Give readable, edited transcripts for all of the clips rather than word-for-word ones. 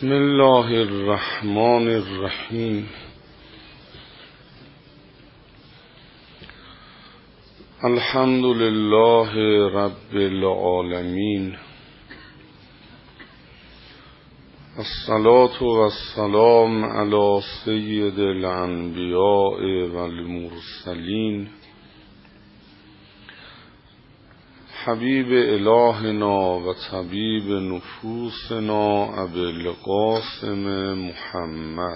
بسم الله الرحمن الرحیم. الحمد لله رب العالمین. الصلاة والسلام علی سید الانبیاء والمرسلین حبیب الهنا و طبیب نفوسنا ابی القاسم محمد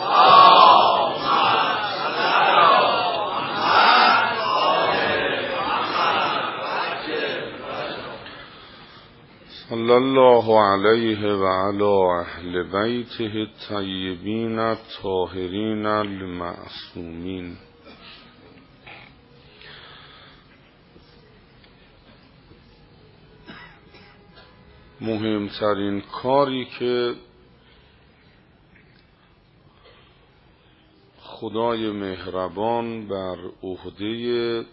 صلی الله علیه و علی اهل بیته الطیبین الطاهرین المعصومین. مهمترین کاری که خدای مهربان بر عهده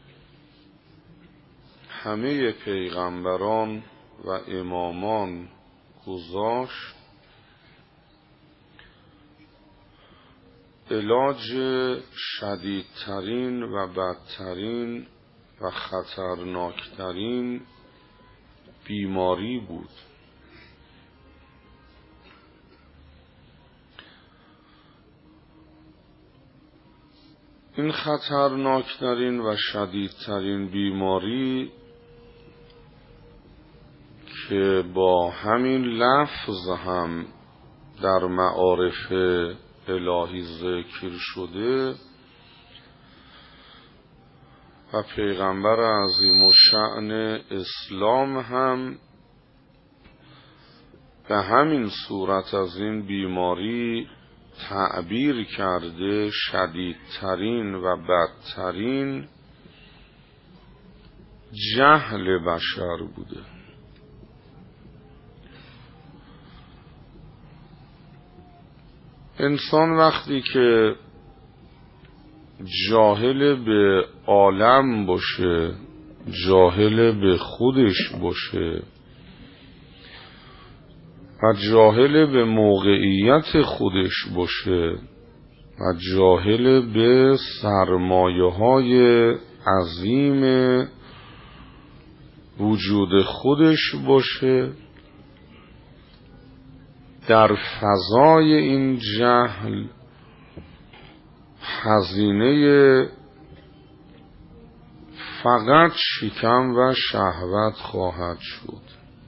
همه پیغمبران و امامان گذاشت، علاج شدیدترین و بدترین و خطرناکترین بیماری بود. این خطرناکترین و شدیدترین بیماری که با همین لفظ هم در معارف الهی ذکر شده و پیغمبر عظیم الشأن اسلام هم به همین صورت از این بیماری تعبیر کرده، شدیدترین و بدترین جهل بشر بوده. انسان وقتی که جاهل به عالم باشه، جاهل به خودش باشه و جاهل به موقعیت خودش باشه و جاهل به سرمایه‌های عظیم وجود خودش باشه، در فضای این جهل هزینه فقط شکم و شهوت خواهد شد.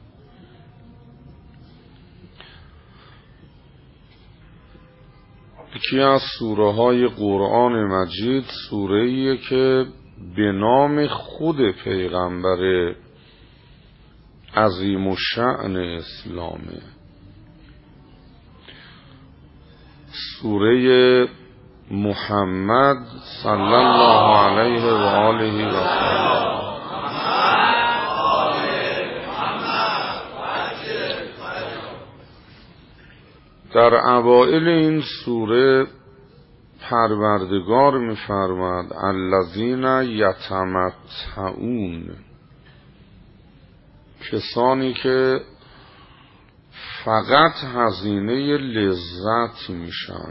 یکی از سوره های قرآن مجید سوره‌ایه که به نام خود پیغمبر عظیم الشأن اسلامه، سوره محمد صلی الله علیه و آله و سلم. در اوائل این سوره پروردگار می‌فرماید الذین یتمتعون، کسانی که فقط هزینه لذت میشن.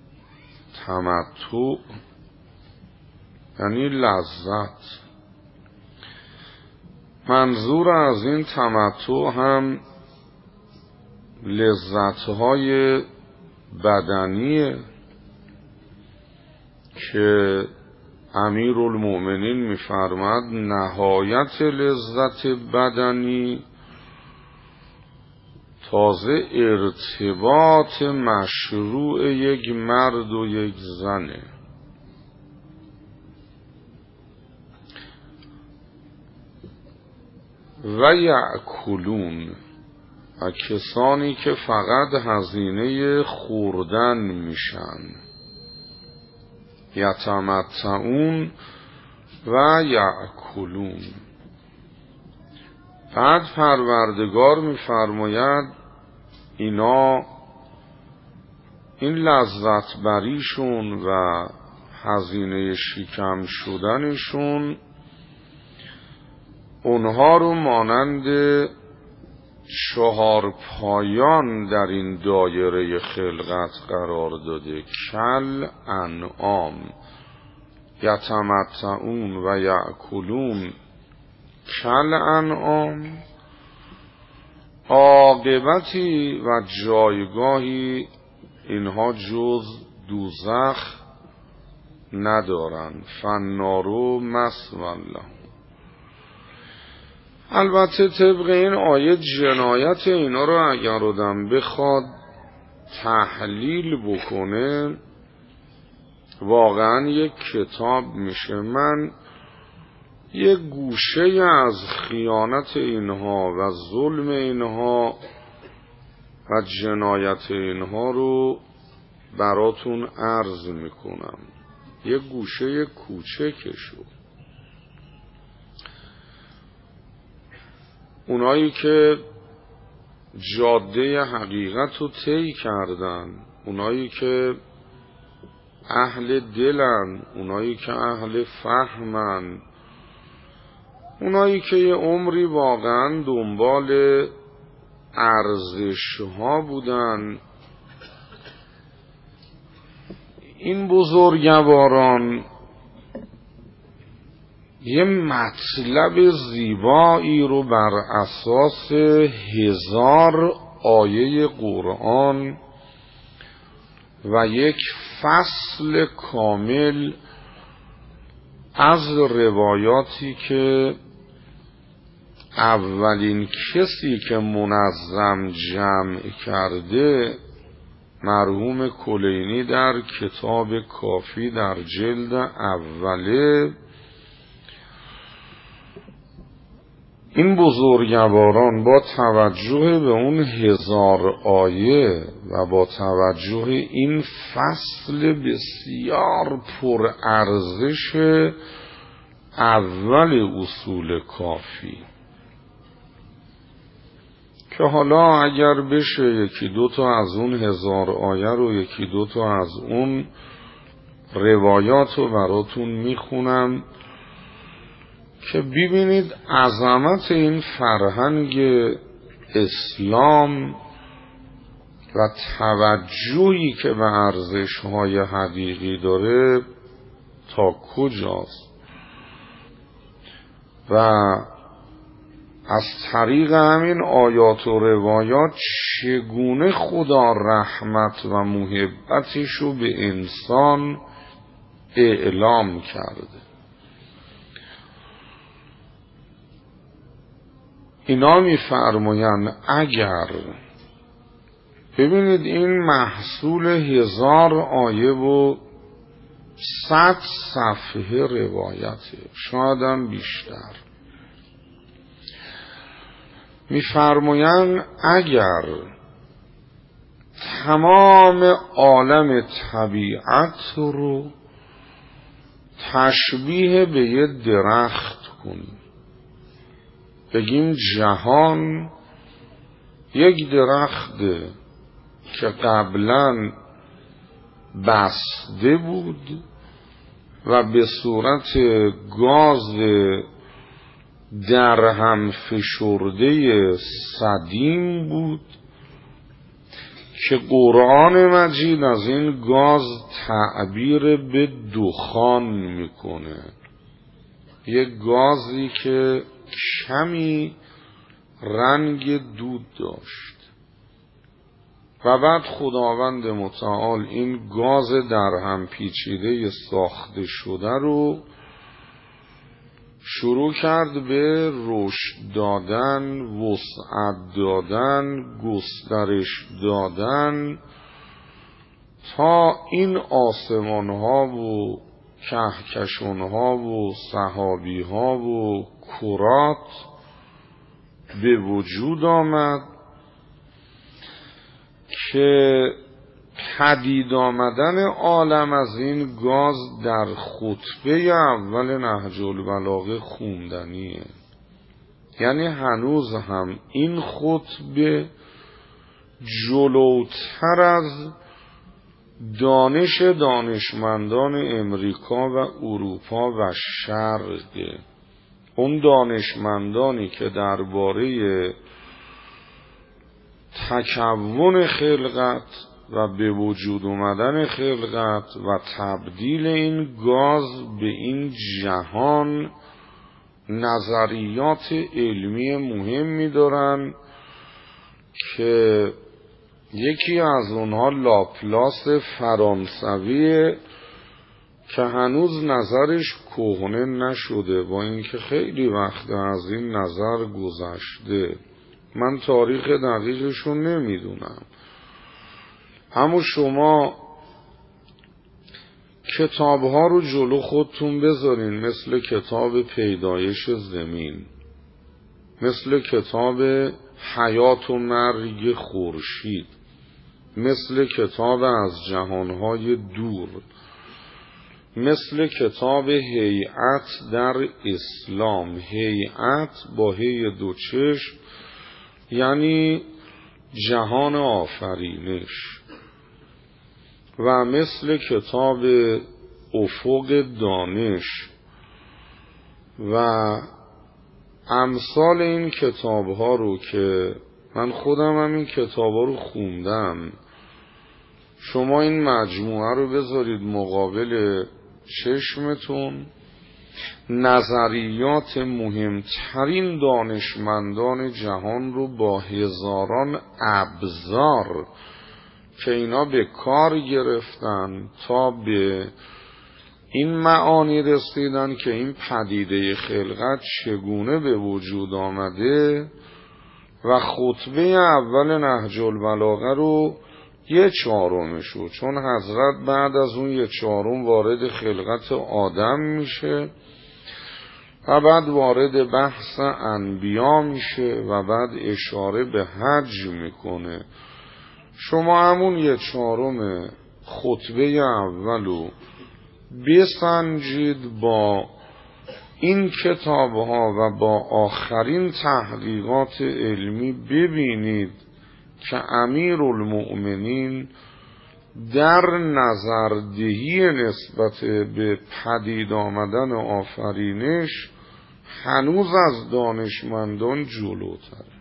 تمتع یعنی لذت. منظور از این تمتع هم لذت‌های بدنیه که امیرالمؤمنین می‌فرماید نهایت لذت بدنی تازه ارتباط مشروع یک مرد و یک زنه. و یأکلون، و کسانی که فقط هزینه خوردن میشن. یتمتعون و یأکلون. بعد پروردگار میفرماید اینا این لذت بریشون و هزینه شکم شدنشون اونها رو مانند 4 پایان در این دایره خلقت قرار داده. کل انعام یتمتعون و یأکلون کل انعام، عاقبتی و جایگاهی اینها جز دوزخ ندارند. فالنار مثوی لهم. البته طبق این آیه جنایت اینا رو اگر آدم بخواد تحلیل بکنه واقعا یک کتاب میشه. من یک گوشه از خیانت اینها و ظلم اینها و جنایت اینها رو براتون عرض میکنم، یک گوشه کوچکشو. اونایی که جاده حقیقت رو طی کردن، اونایی که اهل دلن، اونایی که اهل فهمن، اونایی که یه عمری واقعا دنبال ارزش ها بودن، این بزرگواران یه مطلب زیبایی رو بر اساس 1000 آیه قرآن و یک فصل کامل از روایاتی که اولین کسی که منظم جمع کرده مرحوم کلینی در کتاب کافی در جلد اوله، این بزرگواران با توجه به اون 1000 آیه و با توجه این فصل بسیار پرارزش اول اصول کافی که حالا اگر بشه 1-2 تا از اون 1000 آیه رو 1-2 تا از اون روایات رو براتون میخونم که ببینید عظمت این فرهنگ اسلام و توجهی که به ارزش‌های حقیقی داره تا کجاست و از طریق همین آیات و روایات چگونه خدا رحمت و محبتش رو به انسان اعلام کرده. اینا می‌فرمایند اگر ببینید این محصول 1000 آیه و 100 صفحه روایته، شاید هم بیشتر. می‌فرمایند اگر تمام عالم طبیعت رو تشبیه به یه درخت کنیم، بگیم جهان یک درخته که قبلا بسته بود و به صورت گاز در هم فشرده سدیم بود که قرآن مجید از این گاز تعبیر به دخان میکنه، یک گازی که کمی رنگ دود داشت و بعد خداوند متعال این گاز در هم پیچیده ساخته شده رو شروع کرد به رشد دادن، وسعت دادن، گسترش دادن تا این آسمان ها و کهکشان ها و سحابی ها و کرات به وجود آمد که پدید آمدن عالم از این گاز در خطبه اول نهج البلاغه خوندنیه. یعنی هنوز هم این خطبه جلوتر از دانش دانشمندان امریکا و اروپا و شرقه. اون دانشمندانی که درباره تکون خلقت و به وجود اومدن خلقت و تبدیل این گاز به این جهان نظریات علمی مهمی دارن که یکی از اونها لاپلاس فرانسویه که هنوز نظرش کهنه نشده، با اینکه خیلی وقت از این نظر گذشته. من تاریخ دقیقشو نمیدونم، اما شما کتابها رو جلو خودتون بذارین، مثل کتاب پیدایش زمین، مثل کتاب حیات و مرگ خورشید، مثل کتاب از جهانهای دور، مثل کتاب هیئت در اسلام، هیئت با هی دو چشم یعنی جهان آفرینش، و مثل کتاب افق دانش و امثال این کتاب ها رو که من خودم هم این کتاب ها رو خوندم. شما این مجموعه رو بذارید مقابل چشمتون، نظریات مهمترین دانشمندان جهان رو با هزاران ابزار که اینا به کار گرفتن تا به این معانی رسیدن که این پدیده خلقت چگونه به وجود آمده، و خطبه اول نهج البلاغه رو 1/4 چون حضرت بعد از اون 1/4 وارد خلقت آدم میشه و بعد وارد بحث انبیا میشه و بعد اشاره به حج میکنه. شما همون 1/4 خطبه اولو بسنجید با این کتاب ها و با آخرین تحقیقات علمی، ببینید که امیرالمؤمنین در نظردهی نسبت به پدید آمدن آفرینش هنوز از دانشمندان جلوتره.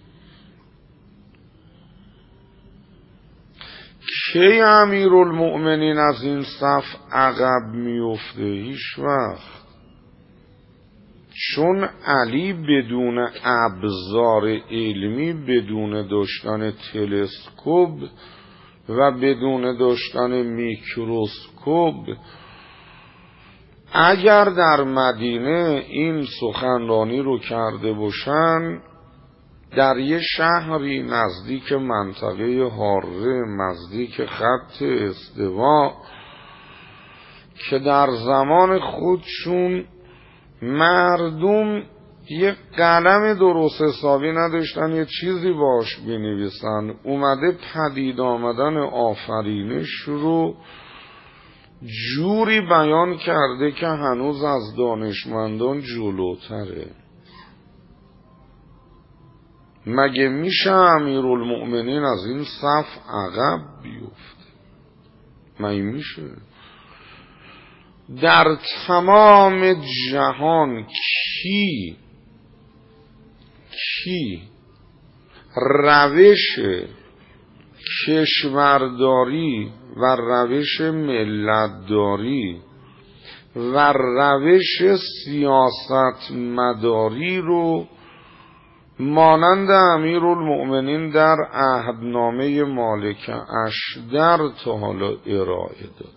کی امیرالمؤمنین از این صف عقب میفته؟ هیچ وقت. چون علی بدون ابزار علمی، بدون داشتن تلسکوپ و بدون داشتن میکروسکوپ، اگر در مدینه این سخنرانی رو کرده باشن، در یه شهری نزدیک منطقه حاره، نزدیک خط استوا، که در زمان خودشون مردم یه قلم درست حسابی نداشتن یه چیزی باش بنویسن، اومده پدید آمدن آفرینش رو جوری بیان کرده که هنوز از دانشمندان جلوتره. مگه میشه امیرالمؤمنین از این صف عقب بیفته؟ مگه میشه؟ در تمام جهان کی روش کشورداری و روش ملتداری و روش سیاست مداری رو مانند امیرالمؤمنین در عهدنامه مالک اشدر تا حالا ارائه داده؟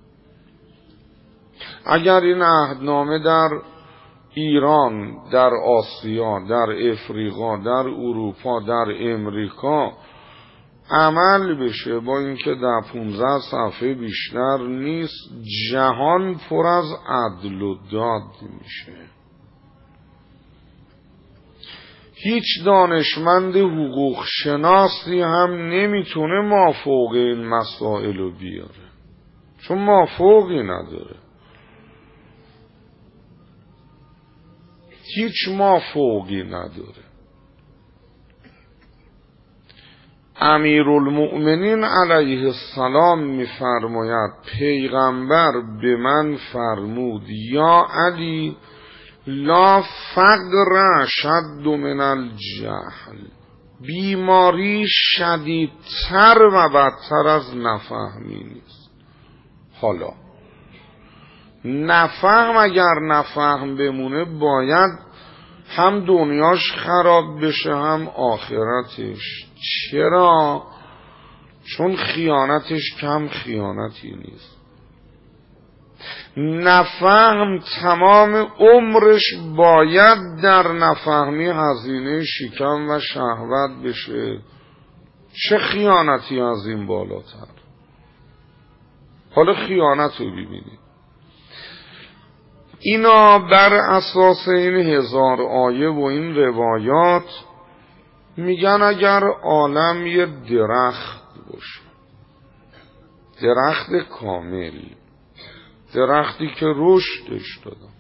اگر این عهدنامه در ایران، در آسیا، در افریقا، در اروپا، در امریکا عمل بشه، با اینکه در 15 صفحه بیشتر نیست، جهان پر از عدل و داد میشه. هیچ دانشمند حقوق شناسی هم نمیتونه مافوق این مسائل رو بیاره، چون مافوقی نداره. هیچ مافوقی نداره. امیرالمؤمنین علیه السلام میفرماید پیغمبر به من فرمود یا علی لا فقر اشد من الجهل بیماری شدیدتر و بدتر از نفهمی نیست. حالا نفهم اگر نفهم بمونه باید هم دنیاش خراب بشه هم آخرتش. چرا؟ چون خیانتش کم خیانتی نیست. نفهم تمام عمرش باید در نفهمی هزینه شکم و شهوت بشه. چه خیانتی از این بالاتر؟ حالا خیانت رو ببینید. اینا بر اساس این 1000 آیه و این روایات میگن اگر عالم یه درخت باشه، درخت کامل، درختی که رشدش دادم،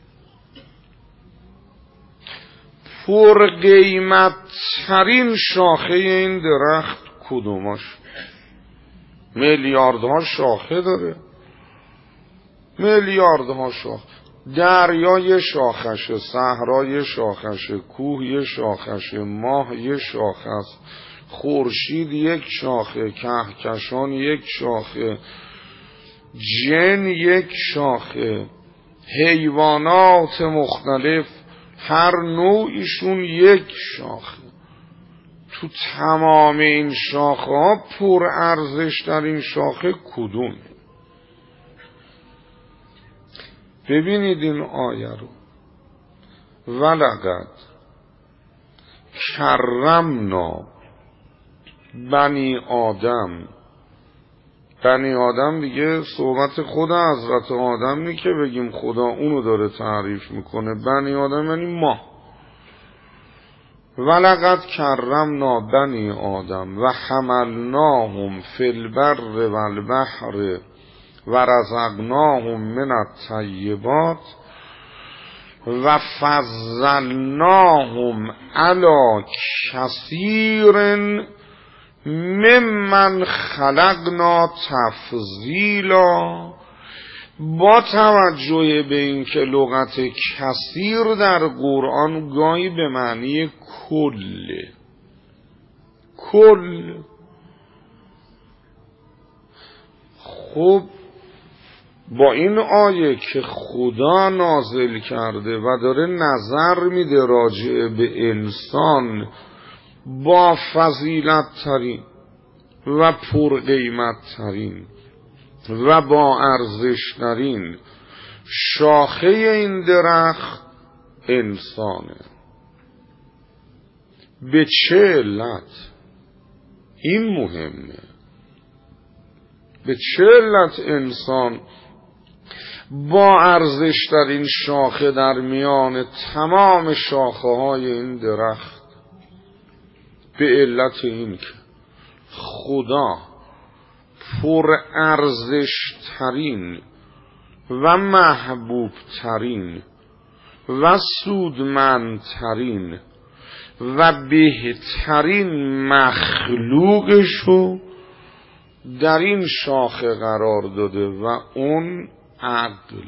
پر قیمت ترین شاخه این درخت کدوماش؟ میلیاردها شاخه داره، میلیاردها شاخه. دریا یه شاخشه، صحرا یه شاخشه، کوه یه شاخشه، ماه یه شاخه است، خورشید یک شاخه، کهکشان یک شاخه، جن یک شاخه، حیوانات مختلف هر نوعیشون یک شاخه. تو تمام این شاخه ها پر ارزش در این شاخه کدومه؟ ببینید این آیه رو. ولقد کرمنا بنی آدم. بنی آدم دیگه صحبت خود حضرت آدم نی که بگیم خدا اونو داره تعریف میکنه. بنی آدم یعنی ما. ولقد کرمنا بنی آدم و حملناهم فی البر و البحر و رزقناهم من الطیبات و فضلناهم علی کثیر ممن خلقنا تفضیلا. با توجه به اینکه لغت کثیر در قرآن گاهی به معنی کل. خب با این آیه که خدا نازل کرده و داره نظر میده راجع به انسان با فضیلت ترین و پرقیمت ترین و با ارزش ترین شاخه این درخت انسانه. به چه علت؟ این مهمه. به چه علت انسان با ارزش ترین شاخه در میان تمام شاخه های این درخت؟ به علت این که خدا پر ارزش ترین و محبوب ترین و سودمند ترین و بهترین مخلوقشو در این شاخه قرار داده و اون عقل.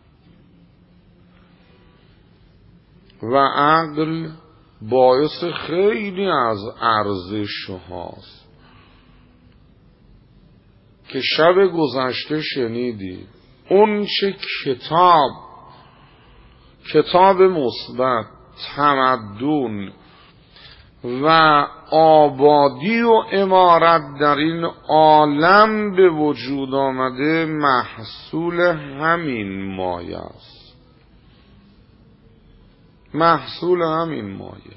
و عقل باعث خیلی از ارزش هاست که شب گذشته شنیدی. اون چه کتاب مثبت، تمدن و آبادی و عمارت در این عالم به وجود آمده محصول همین مایه است. محصول همین مایه،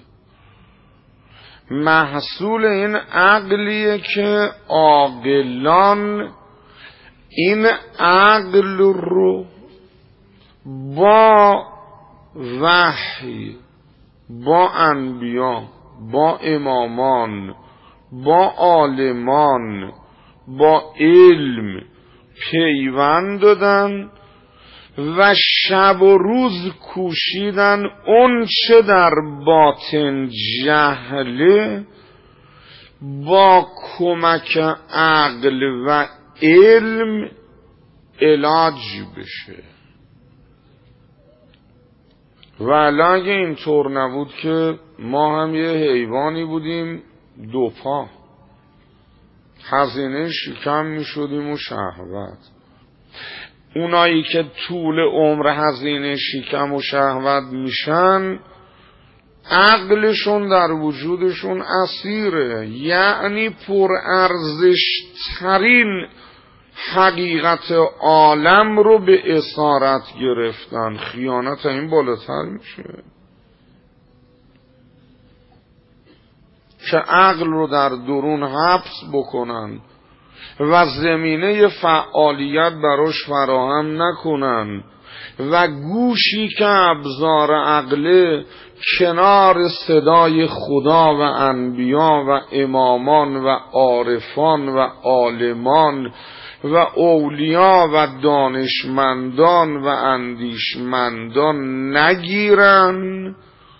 محصول این عقلیه که عاقلان این عقل رو با وحی، با انبیا، با امامان، با عالمان، با علم پیوند دادن و شب و روز کوشیدن اون چه در باطن جهله با کمک عقل و علم علاج بشه. و اگه اینطور نبود که ما هم یه حیوانی بودیم دو پا، هزینه شکم می شدیم و شهوت. اونایی که طول عمر هزینه شکم و شهوت میشن، عقلشون در وجودشون اسیره، یعنی پرارزش ترین حقیقت عالم رو به اسارت گرفتن. خیانت این بالاتر میشه که عقل رو در درون حبس بکنن و زمینه فعالیت براش فراهم نکنن و گوشی که ابزار عقله کنار صدای خدا و انبیا و امامان و عارفان و عالمان و اولیا و دانشمندان و اندیشمندان نگیرن،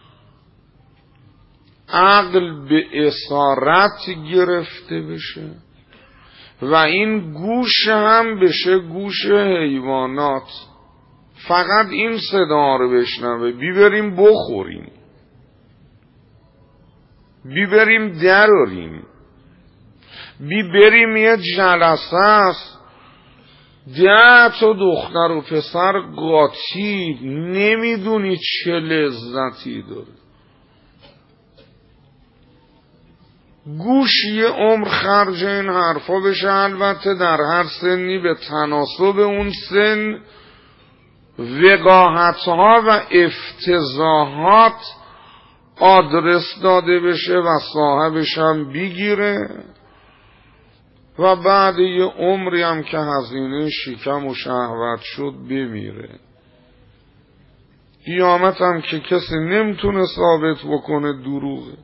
عقل به اسارت گرفته بشه و این گوش هم بشه گوش حیوانات، فقط این صدا رو بشنوه، بیبریم بخوریم، بیبریم دراریم، بیبریم یه جلسه است 10 تا دختر و پسر قاطی، نمیدونی چه لذتی داره. گوش یه عمر خرج این حرفا بشه، البته در هر سنی به تناسب اون سن وقاحتها و افتضاحات آدرس داده بشه و صاحبش هم بگیره و بعد یه عمری هم که هزینه شکم و شهوت شد بمیره. قیامت هم که کسی نمیتونه ثابت بکنه دروغه.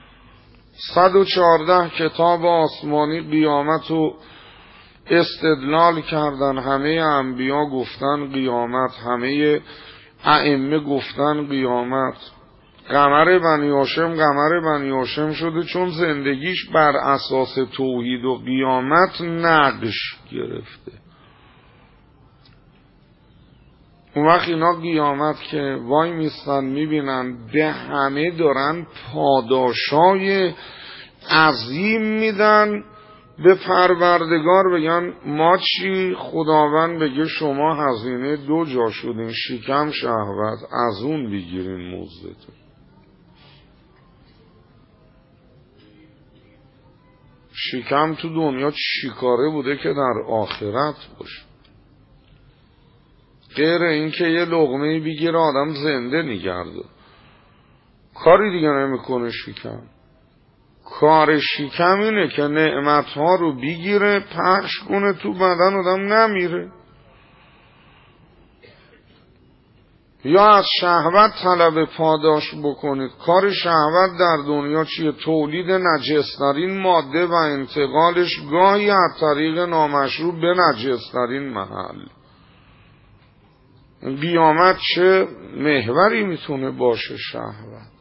114 کتاب آسمانی قیامت رو استدلال کردن، همه انبیا گفتن قیامت، همه ائمه گفتن قیامت. قمر بنی هاشم قمر بنی هاشم شده چون زندگیش بر اساس توحید و قیامت نقش گرفته. اون وقت اینا قیامت که وای میستن میبینن به همه دارن پاداشای عظیم میدن، به پروردگار بگن ما چی؟ خداوند بگه شما هزینه 2 جا شدین، شکم شهوت، از اون بگیرین مزدتون. شکم تو دنیا چیکاره بوده که در آخرت باشه؟ غیر این که یه لقمه بگیره آدم زنده نگرده، کاری دیگه نمیکنه. شکم کار شکم اینه که نعمتها رو بگیره پخش کنه تو بدن آدم نمیره. یا از شهوت طلب پاداش بکنید. کار شهوت در دنیا چیه؟ تولید نجسترین ماده و انتقالش گاهی از طریق نامشروع به نجسترین محل. قیامت چه محوری میتونه باشه شهوت؟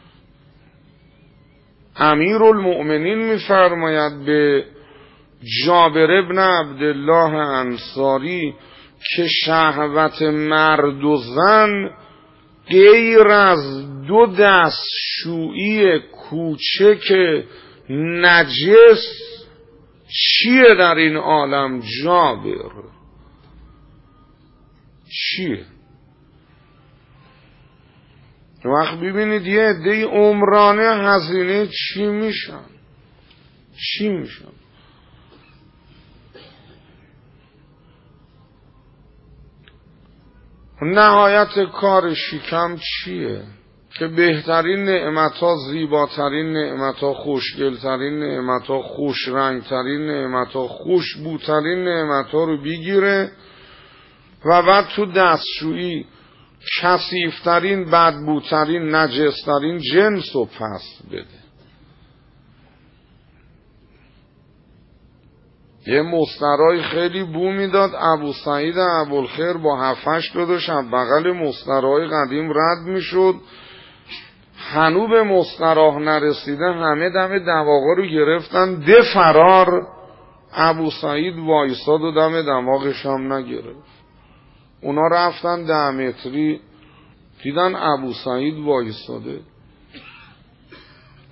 امیرالمؤمنین میفرماید به جابر ابن عبدالله انصاری که شهوت مرد و زن غیر از 2 دستشویی کوچک نجس چیه در این عالم؟ جابر چیه؟ وقت ببینید یه عده عمرانه هزینه چی میشن؟ نهایت کار شکم چیه؟ که بهترین نعمتها، زیباترین نعمتها، خوشگلترین نعمتها، خوشرنگترین نعمتها، خوشبوترین نعمتها رو بگیره و بعد تو دستشویی کثیفترین، بدبوترین، نجسترین جنس رو پس بده. یه مسترای خیلی بو میداد، ابو سعید ابوالخیر با 7-8 داداش از بغل مسترای قدیم رد میشد، هنو به مستراح نرسیده همه دم دماغا رو گرفتن، ده فرار. ابو سعید وایساد و دم دماغش هم نگرفت. اونا رفتن 10 متری دیدن ابو سعید وایساده،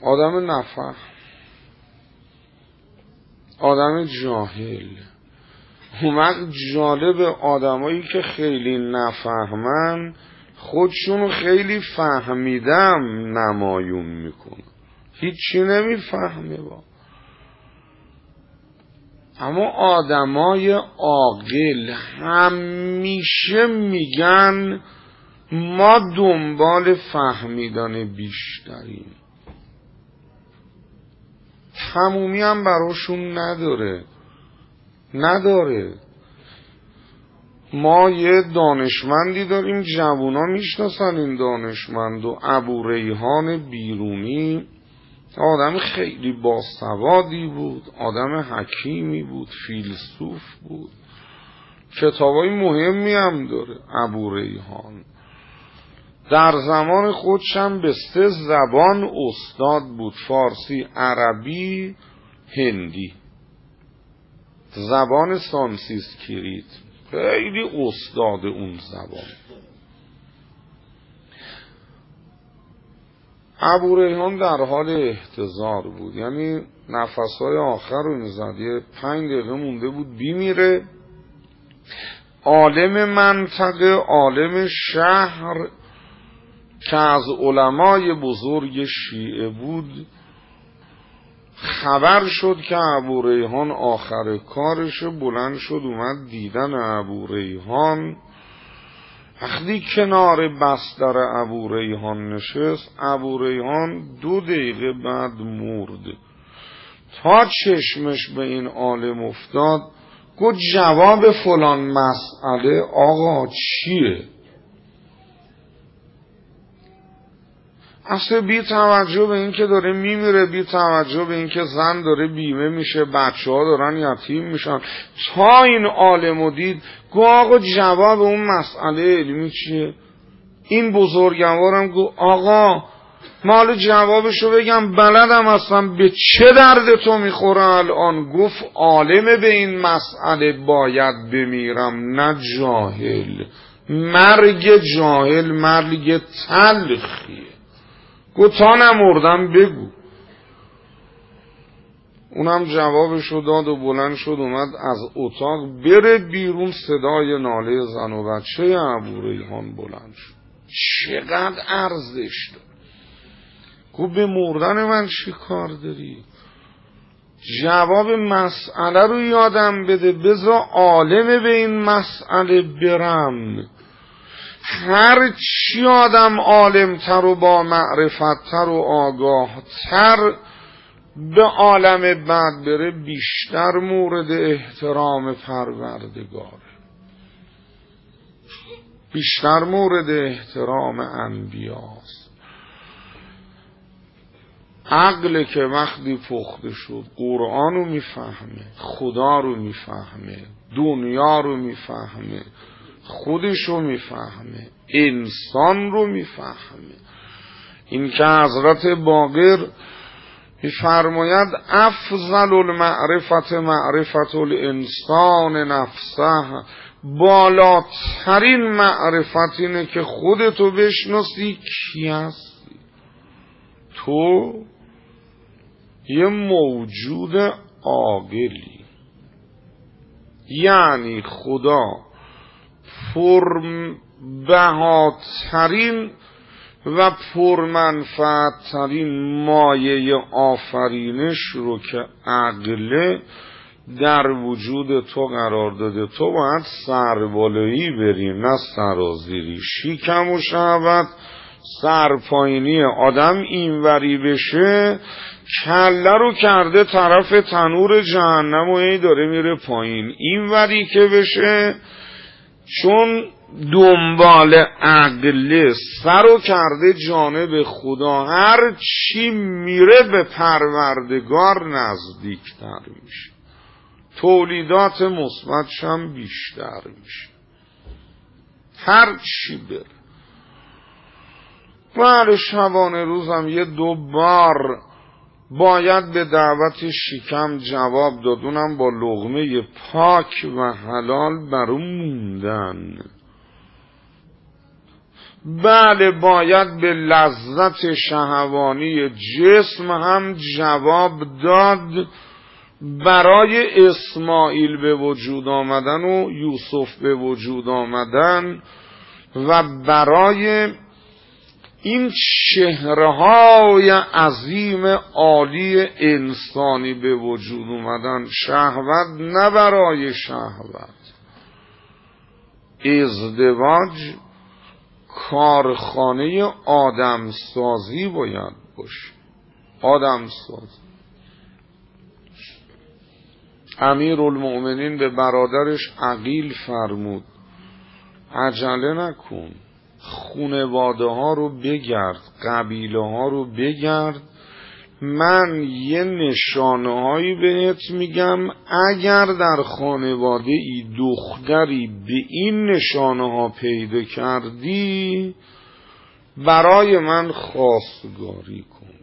آدم نفهم، آدم جاهل. اون وقت جالب آدمایی که خیلی نفهمن خودشونو خیلی فهمیدم نمایون میکنه، هیچی نمیفهمه با. اما آدمای عاقل همیشه میگن ما دنبال فهمیدن بیشتریم. تمومی هم براشون نداره. ما یه دانشمندی داریم، جوونا میشناسن این دانشمند، و ابوریحان بیرونی آدم خیلی باسوادی بود، آدم حکیمی بود، فیلسوف بود، کتابای مهمی هم داره ابوریحان. در زمان خودشم به 3 زبان استاد بود، فارسی، عربی، هندی. زبان سانسکریت، خیلی استاد اون زبان. ابوریحان در حال احتضار بود، یعنی نفسهای آخر رو میزد، یه 5 دقیقه مونده بود بیمیره. عالم منطقه، عالم شهر که از علمای بزرگ شیعه بود خبر شد که ابوریحان آخر کارشه، بلند شد اومد دیدن ابوریحان. وقتی کنار بستر ابوریحان نشست، ابوریحان 2 دقیقه بعد مرد. تا چشمش به این عالم افتاد گفت جواب فلان مسئله آقا چیه؟ اصلا بی توجه به این که داره میمیره، بی توجه به این که زن داره بیمه میشه، بچه ها دارن یتیم میشن، تا این عالمو دید گو آقا جواب اون مسئله علمی چیه؟ این بزرگوارم گو آقا مال جوابشو بگم بلدم اصلا به چه درد تو میخوره الان؟ گفت عالم به این مسئله باید بمیرم نه جاهل. مرگ جاهل مرگ تلخیه. گو تا نمردم بگو. اونم جوابشو داد و بلند شد اومد از اتاق بره بیرون. صدای ناله زن و بچه ابوریحان بلند شد. چقدر ارزش داره. گو به مردن من چی کار داری؟ جواب مسئله رو یادم بده، بذار عالم به این مسئله برم. هر چی آدم عالمتر و با معرفتتر و آگاهتر به عالم بعد بره بیشتر مورد احترام پروردگاره، بیشتر مورد احترام انبیاست. عقل که وقتی پخته شد قرآن رو میفهمه، خدا رو میفهمه، دنیا رو میفهمه، خودش رو میفهمه، انسان رو میفهمه. این که حضرت باقر میفرماید افضل المعرفت معرفت الانسان نفسه، بالاترین معرفت اینه که خودتو بشناسی کی هستی. تو یه موجود عاقلی، یعنی خدا پربهاترین و پرمنفعترین مایه آفرینش رو که عقله در وجود تو قرار داده. تو باید سربالایی بری نه سرازیری. شیکم و شهوت سرپایینی. آدم اینوری بشه کله رو کرده طرف تنور جهنم و ای داره میره پایین. اینوری که بشه چون دنبال عقل سر رو کرده جانب خدا، هر چی میره به پروردگار نزدیکتر میشه، تولیدات مثبتش هم بیشتر میشه هر چی بره. بله شبانه روزم 2 بار باید به دعوت شکم جواب دادونم با لقمه پاک و حلال برام موندن. بله باید به لذت شهوانی جسم هم جواب داد. برای اسماعیل به وجود آمدن و یوسف به وجود آمدن و برای این چهره‌های عظیم عالی انسانی به وجود اومدن، شهوت نه برای شهوت. ازدواج کارخانه آدمسازی باید باشه. آدمسازی. امیرالمؤمنین به برادرش عقیل فرمود عجله نکن، خانواده ها رو بگرد، قبیله ها رو بگرد، من یه نشانه هایی بهت میگم، اگر در خانواده ای دختری به این نشانه ها پیدا کردی برای من خواستگاری کن.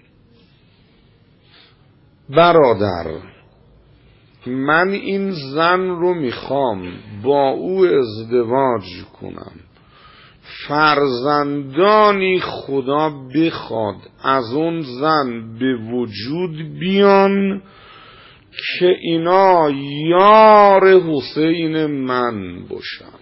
برادر، من این زن رو میخوام با او ازدواج کنم، فرزندانی خدا بخواد از اون زن به وجود بیان که اینا یار حسین من باشن.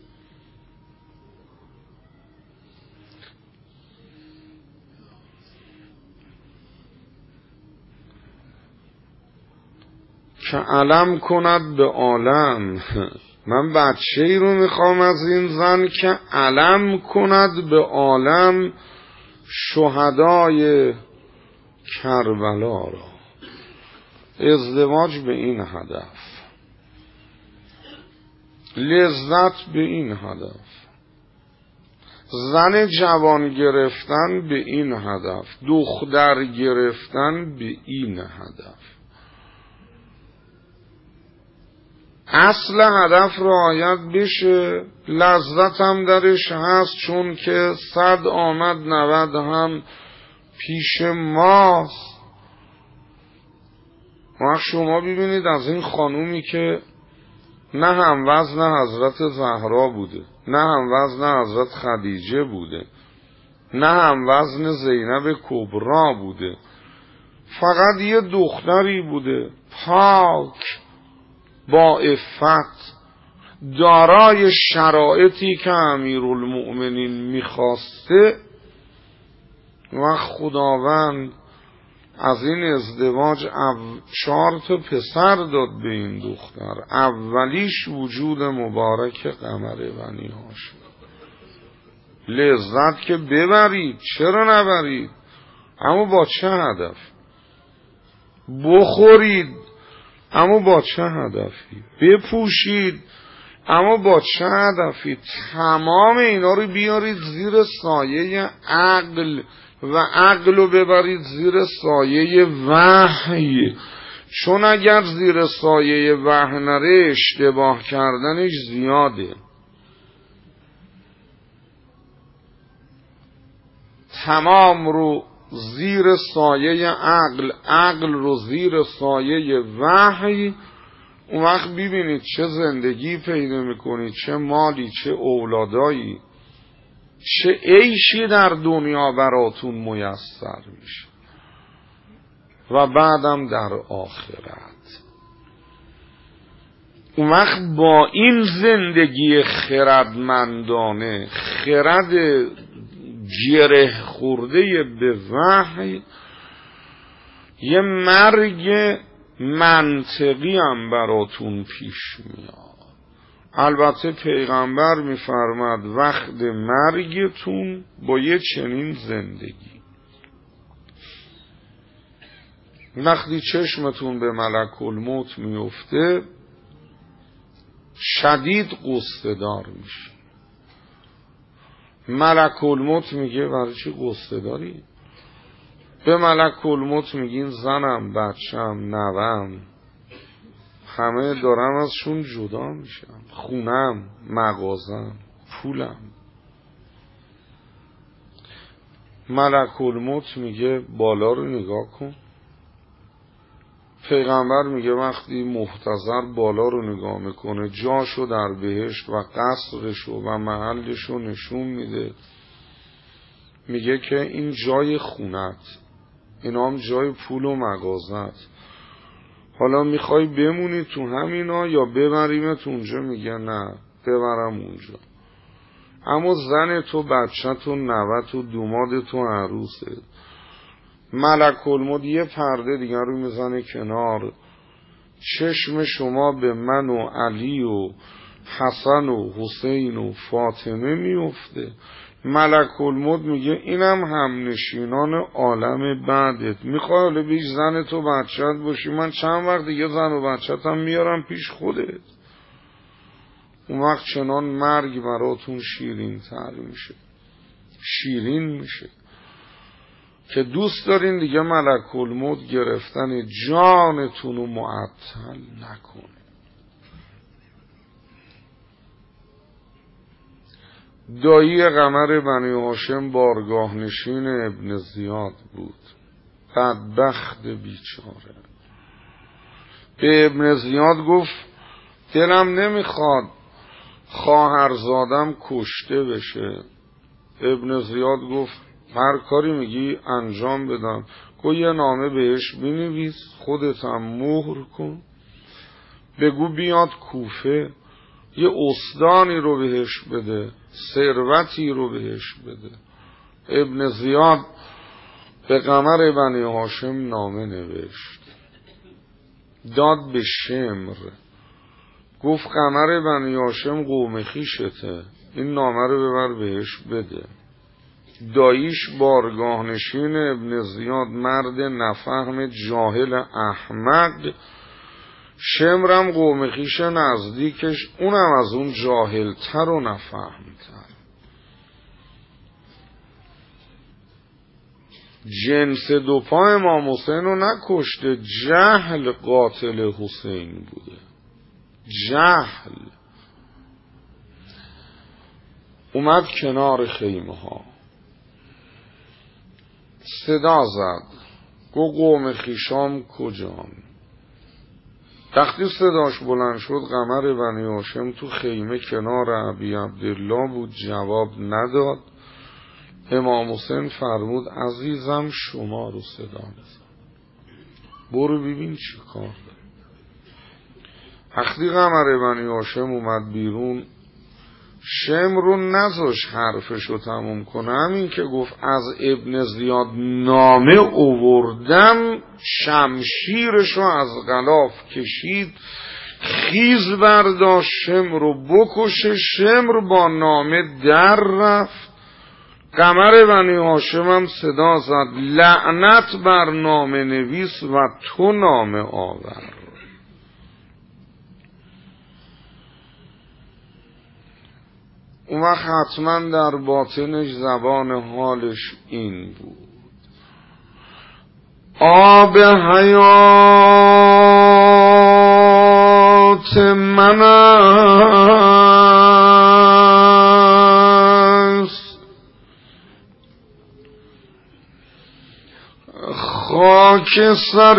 که علم کند به عالم، من بچه ای رو میخوام از این زن که علم کند به عالم شهدای کربلا را. ازدواج به این هدف، لذت به این هدف، زن جوان گرفتن به این هدف، دختر گرفتن به این هدف. اصل هدف رعایت بشه، لذت هم درش هست، چون که 100 آمد 90 هم پیش ماست. وقت شما ببینید از این خانومی که نه هم وزن حضرت زهرا بوده، نه هم وزن حضرت خدیجه بوده، نه هم وزن زینب کبرا بوده، فقط یه دختری بوده پاک با عفت، دارای شرایطی که امیرالمؤمنین میخواسته، و خداوند از این ازدواج 4 تا پسر داد به این دختر. اولیش وجود مبارک قمر بنی هاشم. لذت که ببرید، چرا نبرید؟ اما با چه هدف؟ بخورید اما با چه هدفی؟ بپوشید اما با چه هدفی؟ تمام اینا رو بیارید زیر سایه عقل و عقل رو ببرید زیر سایه وحی، چون اگر زیر سایه وحی نره اشتباه کردنش زیاده. تمام رو زیر سایه عقل، عقل رو زیر سایه وحی، اون وقت ببینید چه زندگی پیدا میکنید، چه مالی، چه اولادایی، چه عیشی در دنیا براتون میسر میشه و بعدم در آخرت. اون وقت با این زندگی خردمندانه، خرد گره خورده به وحی، یه مرگ منطقی هم براتون پیش میاد. البته پیغمبر میفرماد وقت مرگتون با یه چنین زندگی، وقتی چشمتون به ملک الموت میفته شدید قصه دار میشه. ملک الموت میگه برای چی قصه داری؟ به ملک الموت میگین زنم، بچم، نوام، همه دارم ازشون جدا میشم، خونم، مغازم، پولم. ملک الموت میگه بالا رو نگاه کن. پیغمبر میگه وقتی محتضر بالا رو نگاه میکنه جاشو در بهشت و قصرشو و محلشو نشون میده میگه که این جای خونت، اینا هم جای پول و مغازت، حالا میخوای بمونی تو همینا یا ببریمت اونجا؟ میگه نه، ببرم اونجا. اما زن تو، بچه تو، نوت و دوماد تو، عروسه. ملک الموت یه پرده دیگر رو میزنه کنار، چشم شما به من و علی و حسن و حسین و فاطمه میفته. ملک الموت میگه اینم همنشینان عالم بعدت، میخوای حالا بیش زن تو بچت باشی، من چند وقت دیگه زن و بچت هم میارم پیش خودت. اون وقت چنان مرگ براتون شیرین تر میشه، شیرین میشه که دوست دارین دیگه ملک الموت گرفتن جانتون رو معطل نکنه. دایی قمر بنی هاشم بارگاه نشین ابن زیاد بود، بدبخت بیچاره. به ابن زیاد گفت دلم نمیخواد خواهرزادم کشته بشه. ابن زیاد گفت هر کاری میگی انجام بدم. گفت یه نامه بهش بنویس، خودت هم مهر کن، بگو بیاد کوفه، یه استانی رو بهش بده، ثروتی رو بهش بده. ابن زیاد به قمر بنی هاشم نامه نوشت، داد به شمر، گفت قمر بنی هاشم قوم خویشته، این نامه رو ببر بهش بده. داییش بارگاه نشین ابن زیاد مرد نفهم جاهل احمق، شمرم قوم خویش نزدیکش اونم از اون جاهلتر و نفهمتر. جنس دو پا امام حسین رو نکشته، جهل قاتل حسین بوده، جهل. اومد کنار خیمه ها، صدا زد، گو قوم خویشام کجان؟ وقتی صداش بلند شد قمر بنی هاشم تو خیمه کنار ابی عبدالله بود، جواب نداد. امام حسین فرمود عزیزم شما رو صدا بزن، برو ببین چی کار داری. وقتی قمر بنی هاشم اومد بیرون، شمر رو نذاش حرفشو تموم کنه، همین که گفت از ابن زیاد نامه اووردم، شمشیرشو از غلاف کشید، خیز برداشت شمر رو بکشه. شمر با نامه در رفت. قمر بنی هاشم هم صدا زد لعنت بر نامه نویس و تو نامه آور. اون وقت حتما در باطنش زبان حالش این بود، آب حیات من است، خاک سر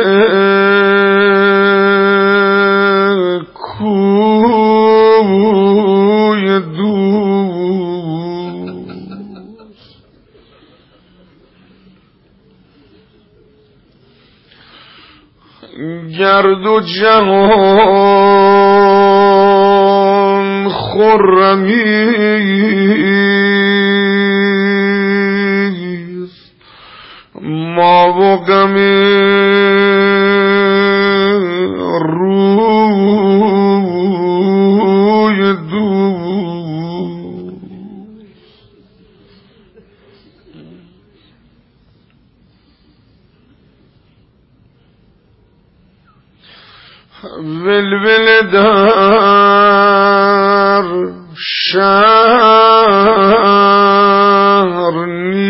کوی دوست. گرد و جهان خرمیست، ما و غم روی دوست. ولول در شهر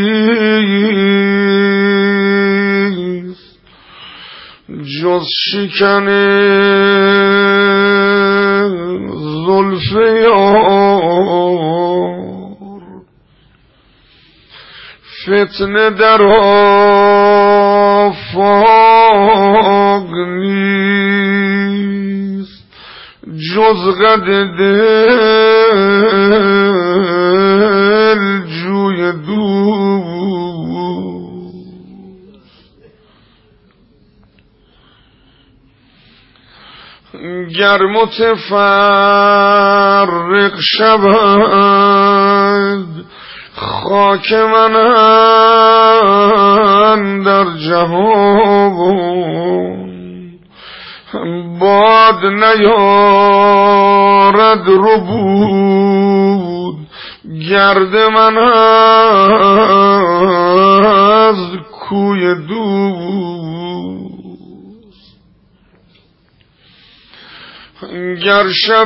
نیست، جز شکن زلف یار، فتنه در آفاق نیست، جز قد دل جوی دور. گر متفرق شود خاک من در جهان باد نیارد ربود گرد من از کوی دوست گر شب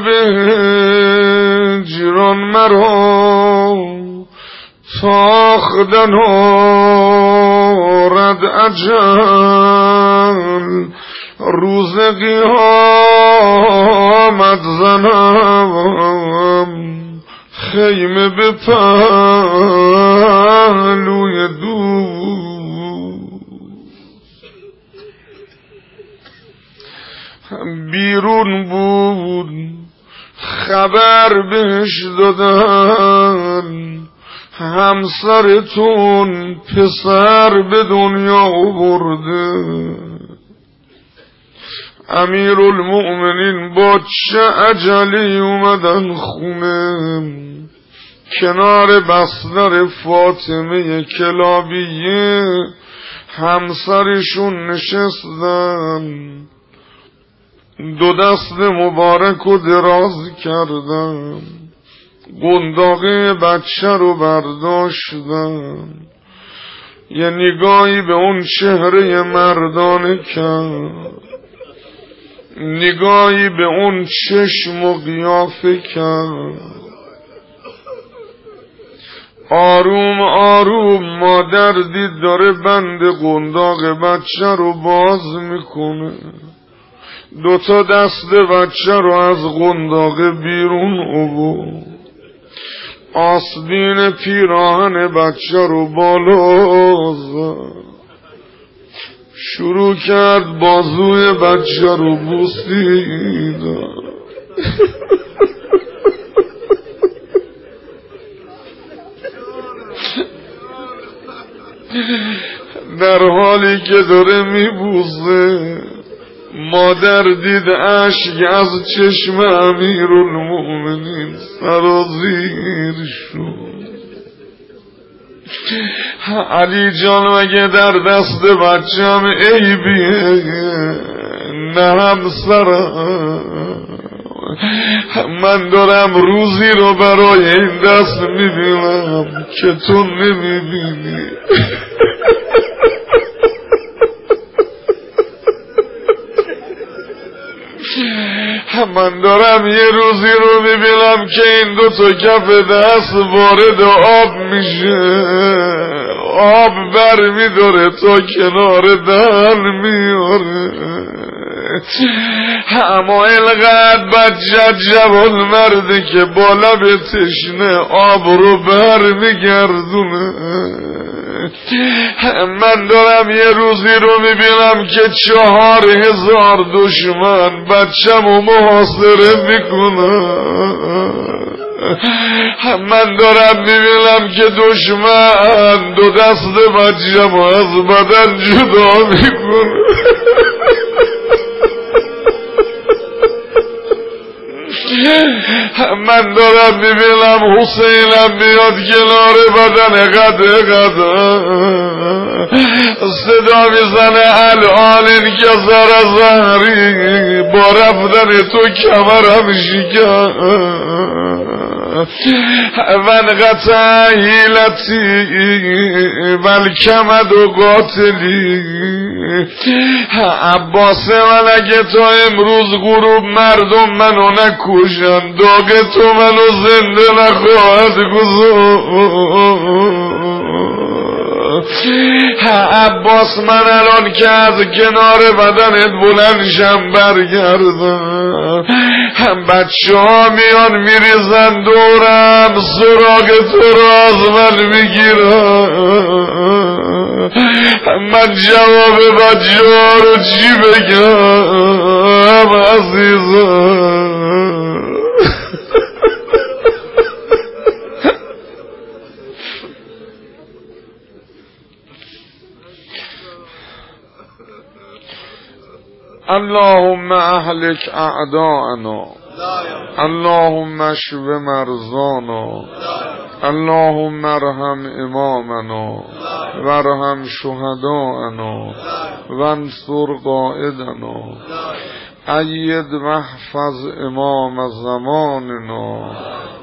هجران مرا تاخدن آرد اجل روز قیامت زنم خیمه به پهلوی دوست بیرون بود خبر بهش دادن همسرتون پسر به دنیا آورده امیرالمؤمنین با چه عجلی اومدن خونه کنار بستر فاطمه کلابیه همسرشون نشستن دو دست مبارک رو دراز کردن قنداقه بچه رو برداشتن یه نگاهی به اون چهره مردانه کرد نگاهی به اون چشم و قیافه کرد آروم آروم مادر دید داره بند قنداق بچه رو باز میکنه دوتا دست بچه رو از قنداق بیرون آورد آسبین پیراهن بچه رو بالا زد شروع کرد بازوی بچه رو بوسیدن در حالی که داره میبوسه مادر دید اشک از چشم امیرالمؤمنین سرازیر شد علی جان مگه در دست بچم عیبیه نه همسرم من دارم روزی رو برای این دست میبینم که تو نمیبینی من دارم یه روزی رو میبینم که این دو تا کف دست وارد آب میشه آب بر میداره تا کنار دهن میاره اما اینقدر بچه جوان مرده که بالا به تشنه آب رو بر میگردونه من دارم یه روزی رو میبینم که 4000 دشمن بچه‌مو محاصره میکنن من دارم میبینم که دشمن دو دست بچه‌مو از بدن جدا میکنه من دارم میبینم حسینم بیاد کنار بدن قد صدا میزنه الان که زهری با رفتن تو کمرم شکن من قطع حیلتی والکمد و قاتلی عباس ملکه تا امروز غروب مردم منو نکشن داغ تو منو زنده نخواهد گذاشت عباس من الان که از کنار بدنت بلندشم برگردم بچه ها میان میریزن دورم سراغ تو رو از من میگیرم من جواب بچه ها رو چی بگم عزیزم اللهم اهلك اعداءنا، اللهم اشف مرضانا، اللهم ارحم امامنا وارحم شهداءنا وانصر قائدنا، اید واحفظ امام زماننا